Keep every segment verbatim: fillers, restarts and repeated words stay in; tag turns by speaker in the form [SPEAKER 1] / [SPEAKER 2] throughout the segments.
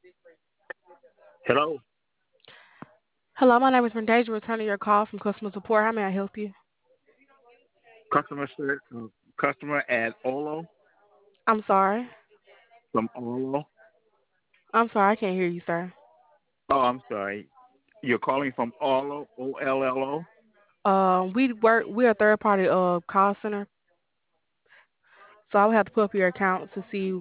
[SPEAKER 1] Hello,
[SPEAKER 2] Hello, my name is Brendasia, returning your call from customer support. How may I help you?
[SPEAKER 1] customer ser- uh, customer at Olo
[SPEAKER 2] I'm sorry.
[SPEAKER 1] from Olo.
[SPEAKER 2] I'm sorry, I can't hear you, sir.
[SPEAKER 1] Oh, I'm sorry. You're calling from Olo, O L L O.
[SPEAKER 2] Um, we work. We're a third party uh call center, so I would have to pull up your account to see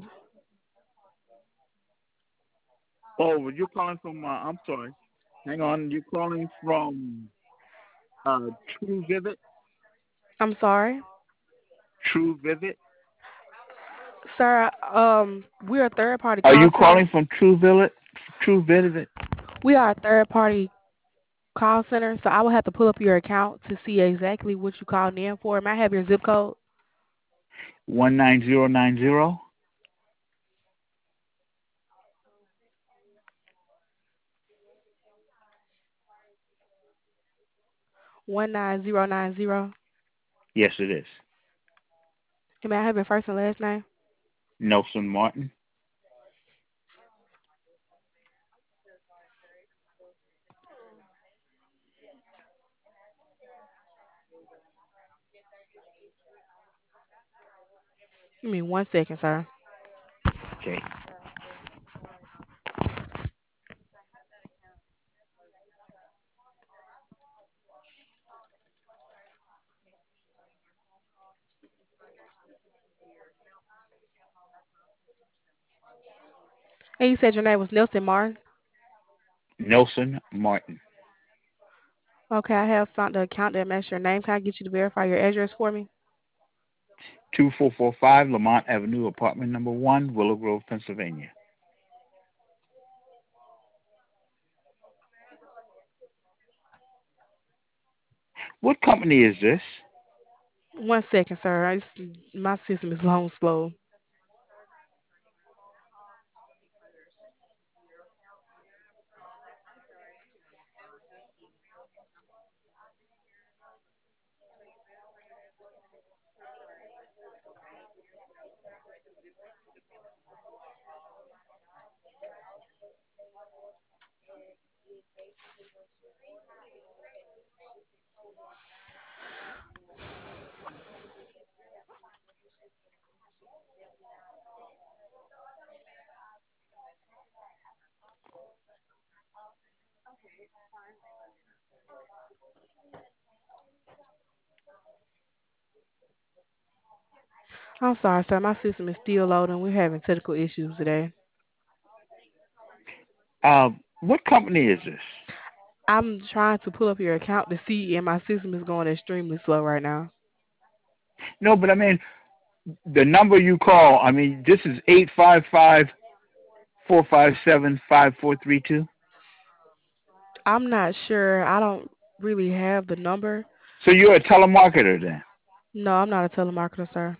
[SPEAKER 1] Oh, well, you're calling from. Uh, I'm sorry. Hang on. You're calling from uh, True Vivid.
[SPEAKER 2] I'm sorry,
[SPEAKER 1] True Vivid.
[SPEAKER 2] sir. Um, we're a third party
[SPEAKER 1] Are
[SPEAKER 2] call
[SPEAKER 1] you
[SPEAKER 2] center.
[SPEAKER 1] calling from True Vivid? True Vivid.
[SPEAKER 2] We are a third party call center, so I would have to pull up your account to see exactly what you called in for. May I have your zip code?
[SPEAKER 1] One nine zero nine zero.
[SPEAKER 2] One nine zero nine zero.
[SPEAKER 1] Yes, it is.
[SPEAKER 2] And may I have your first and last name?
[SPEAKER 1] Nelson Martin.
[SPEAKER 2] Give me one second, sir.
[SPEAKER 1] Okay.
[SPEAKER 2] And you said your name was Nelson Martin.
[SPEAKER 1] Nelson Martin.
[SPEAKER 2] Okay, I have found the account that matches your name. Can I get you to verify your address for me?
[SPEAKER 1] Two four four five Lamont Avenue, apartment number one, Willow Grove, Pennsylvania. What company is this?
[SPEAKER 2] One second, sir. It's, my system is long slow. I'm sorry, sir. My system is still loading. We're having technical issues today.
[SPEAKER 1] Uh, what company is this?
[SPEAKER 2] I'm trying to pull up your account to see, and my system is going extremely slow right now.
[SPEAKER 1] No, but I mean the number you call. I mean this is eight five five four five seven five four three two.
[SPEAKER 2] I'm not sure. I don't really have the number.
[SPEAKER 1] So you're a telemarketer then?
[SPEAKER 2] No, I'm not a telemarketer, sir.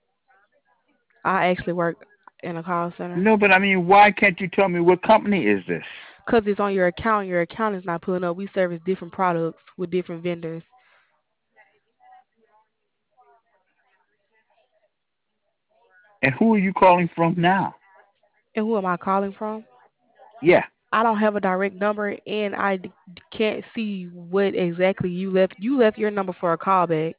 [SPEAKER 2] I actually work in a call center.
[SPEAKER 1] No, but I mean why can't you tell me what company is this?
[SPEAKER 2] Because it's on your account. Your account is not pulling up. We service different products with different vendors.
[SPEAKER 1] And who are you calling from now?
[SPEAKER 2] And who am I calling from?
[SPEAKER 1] Yeah.
[SPEAKER 2] I don't have a direct number, and I d- can't see what exactly you left. You left your number for a callback,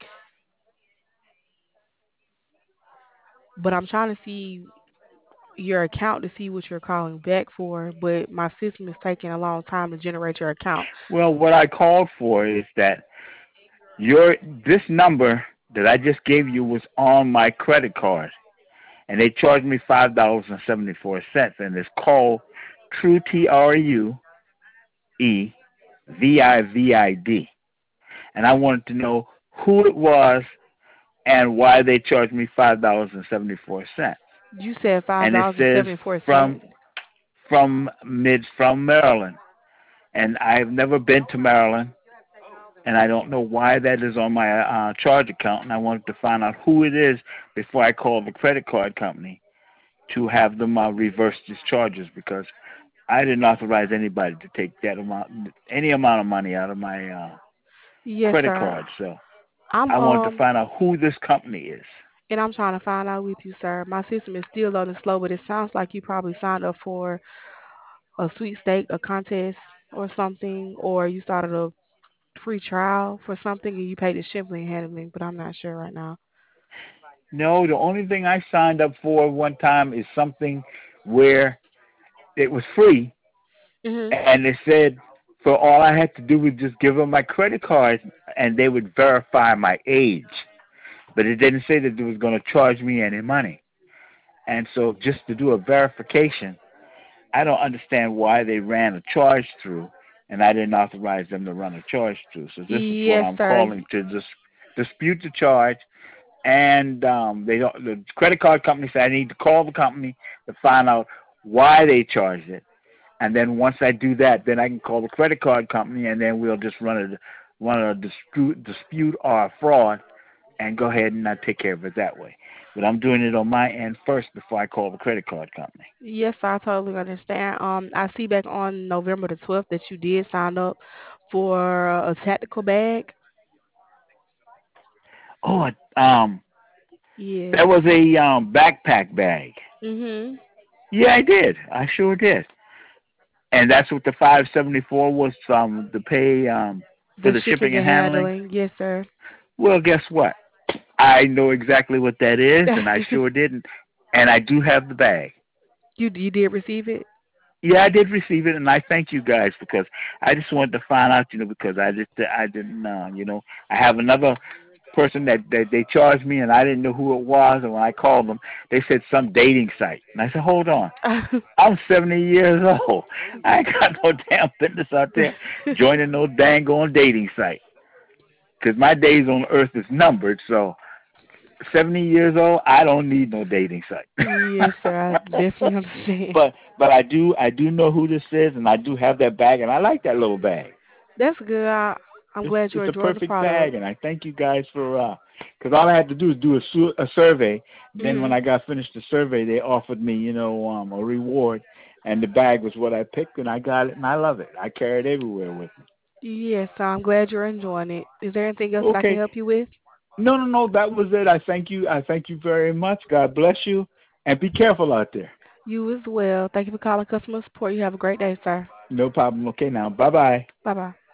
[SPEAKER 2] but I'm trying to see your account to see what you're calling back for. But my system is taking a long time to generate your account.
[SPEAKER 1] Well, what I called for is that your this number that I just gave you was on my credit card, and they charged me five dollars and seventy four cents, and it's called True T R U E V I V I D, and I wanted to know who it was and why they charged me five dollars and seventy four cents.
[SPEAKER 2] You said five
[SPEAKER 1] And it
[SPEAKER 2] dollars and
[SPEAKER 1] says
[SPEAKER 2] seventy four
[SPEAKER 1] from
[SPEAKER 2] cents.
[SPEAKER 1] from mid from Maryland, and I've never been to Maryland, and I don't know why that is on my uh, charge account, and I wanted to find out who it is before I call the credit card company to have them uh, reverse these charges because I didn't authorize anybody to take that amount, any amount of money out of my uh,
[SPEAKER 2] Yes,
[SPEAKER 1] credit
[SPEAKER 2] sir.
[SPEAKER 1] card. So
[SPEAKER 2] I'm
[SPEAKER 1] I wanted to
[SPEAKER 2] um
[SPEAKER 1] find out who this company is.
[SPEAKER 2] and I'm trying to find out with you, sir. My system is still loading slow, but it sounds like you probably signed up for a sweepstake, a contest, or something, or you started a free trial for something and you paid the shipping and handling, but I'm not sure right now.
[SPEAKER 1] No, the only thing I signed up for one time is something where it was free,
[SPEAKER 2] Mhm.
[SPEAKER 1] and it said for all I had to do was just give them my credit card, and they would verify my age. But it didn't say that they was going to charge me any money. And so just to do a verification, I don't understand why they ran a charge through, and I didn't authorize them to run a charge through. So this is what
[SPEAKER 2] Yes,
[SPEAKER 1] I'm
[SPEAKER 2] sir.
[SPEAKER 1] calling to dis- dispute the charge. And um, they don't, the credit card company said I need to call the company to find out why they charged it. And then once I do that, then I can call the credit card company, and then we'll just run a run a dispute dispute or a fraud, and go ahead and not take care of it that way. But I'm doing it on my end first before I call the credit card company.
[SPEAKER 2] Yes, I totally understand. Um, I see back on November the twelfth that you did sign up for a tactical bag.
[SPEAKER 1] Oh, um,
[SPEAKER 2] Yes.
[SPEAKER 1] that was a um backpack bag.
[SPEAKER 2] Mhm.
[SPEAKER 1] Yeah, I did. I sure did. And that's what the five seventy four was um to pay um for
[SPEAKER 2] The
[SPEAKER 1] the
[SPEAKER 2] shipping
[SPEAKER 1] shipping and
[SPEAKER 2] and
[SPEAKER 1] handling.
[SPEAKER 2] handling. Yes, sir.
[SPEAKER 1] Well, guess what? I know exactly what that is, and I sure didn't. And I do have the bag.
[SPEAKER 2] you you did receive it?
[SPEAKER 1] Yeah, I did receive it, and I thank you guys because I just wanted to find out, you know, because I just I didn't, uh, you know, I have another person that, that they charged me, and I didn't know who it was, and when I called them, they said some dating site, and I said, hold on, I'm seventy years old, I ain't got no damn business out there joining no dang on dating site, because my days on Earth is numbered, so seventy years old, I don't need no dating site.
[SPEAKER 2] Yes, sir. I definitely understand.
[SPEAKER 1] but but I do I do know who this is, and I do have that bag, and I like that little bag.
[SPEAKER 2] That's good. I, I'm
[SPEAKER 1] It's
[SPEAKER 2] glad you
[SPEAKER 1] it's a
[SPEAKER 2] enjoyed the
[SPEAKER 1] perfect
[SPEAKER 2] product.
[SPEAKER 1] bag, and I thank you guys for uh, because all I had to do is do a, su- a survey. Then when
[SPEAKER 2] Mhm.
[SPEAKER 1] I got finished the survey, they offered me, you know, um, a reward, and the bag was what I picked, and I got it, and I love it. I carry it everywhere with me.
[SPEAKER 2] Yes, I'm glad you're enjoying it. Is there anything else that I can
[SPEAKER 1] Okay,
[SPEAKER 2] help you with?
[SPEAKER 1] no, no, no, that was it. I thank you. I thank you very much. God bless you, and be careful out there.
[SPEAKER 2] You as well. Thank you for calling customer support. You have a great day, sir.
[SPEAKER 1] No problem. Okay, now, bye bye.
[SPEAKER 2] Bye bye.